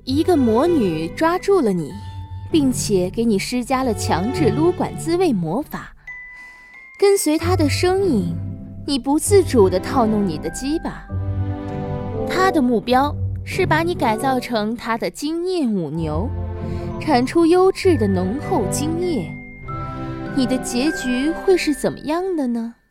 一个魔女抓住了你，并且给你施加了强制撸管自慰魔法。跟随她的声音，你不自主地套弄你的鸡巴。她的目标是把你改造成她的精液母牛，产出优质的浓厚精液。你的结局会是怎么样的呢？